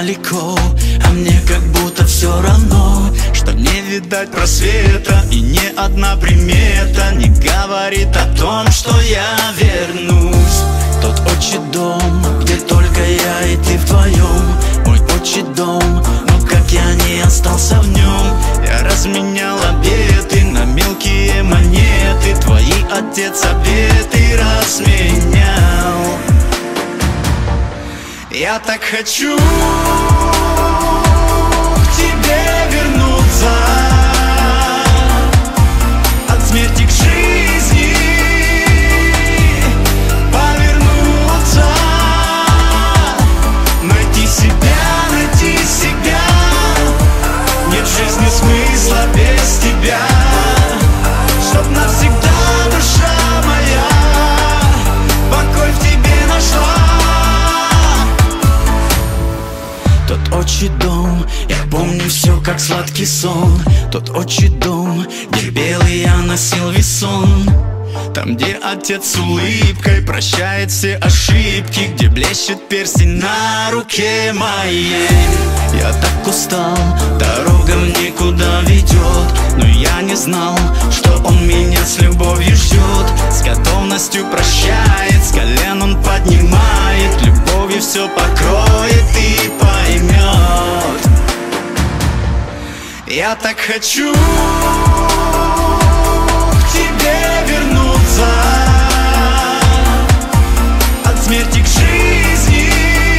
далеко, а мне как будто все равно, что не видать просвета, и ни одна примета не говорит о том, что я вернусь. Тот отчий дом, где только я и ты вдвоем, мой отчий дом, но как я не остался в нем. Я разменял обеты на мелкие монеты, твои отец обеты разменял. Я так хочу к тебе вернуться, от смерти к жизни повернуться, найти себя, найти себя. Нет в жизни смысла без тебя, чтоб навсегда душа моя покой в тебе нашла. Тот отчий дом, я помню все как сладкий сон. Тот отчий дом, где белый я носил весон. Там, где отец с улыбкой прощает все ошибки, где блещет перстень на руке моей. Я так устал, дорога в никуда ведет, но я не знал, что он меня с любовью ждет. С готовностью прощает, с колен он поднимает, любовью все покроет и поймет. Я так хочу к тебе вернуться, от смерти к жизни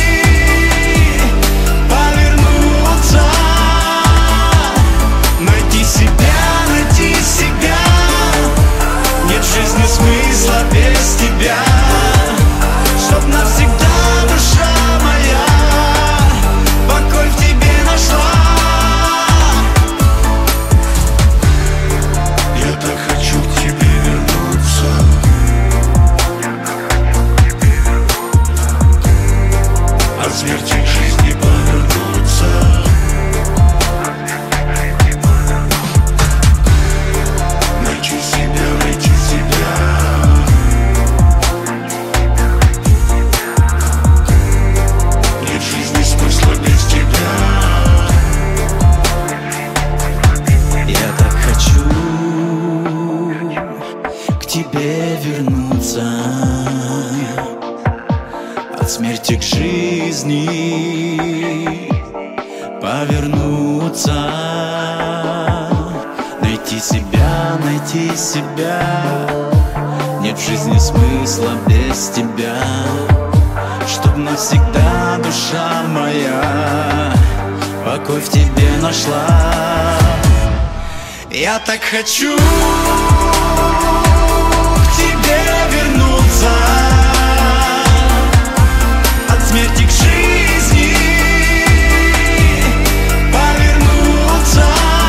повернуться, найти себя, найти себя. Нет в жизни смысла без тебя, чтоб навсегда душа моя покой в тебе нашла. Я так хочу к тебе вернуться, от смерти к жизни повернуться, найти себя, найти себя. Нет в жизни смысла без тебя. Я так хочу к тебе вернуться, от смерти к жизни повернуться, найти себя, найти себя. Нет в жизни смысла без тебя, чтоб навсегда душа моя покой в тебе нашла. Я так хочу к тебе вернуться, от смерти к жизни повернуться,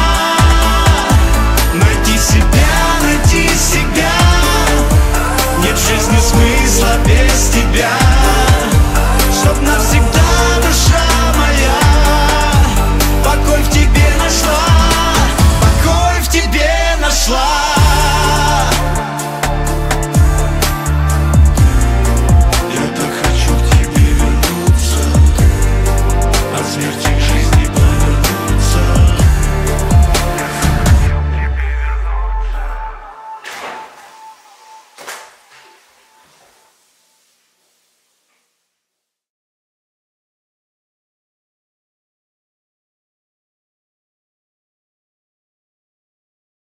найти себя, найти себя. Нет в жизни смысла без тебя, чтоб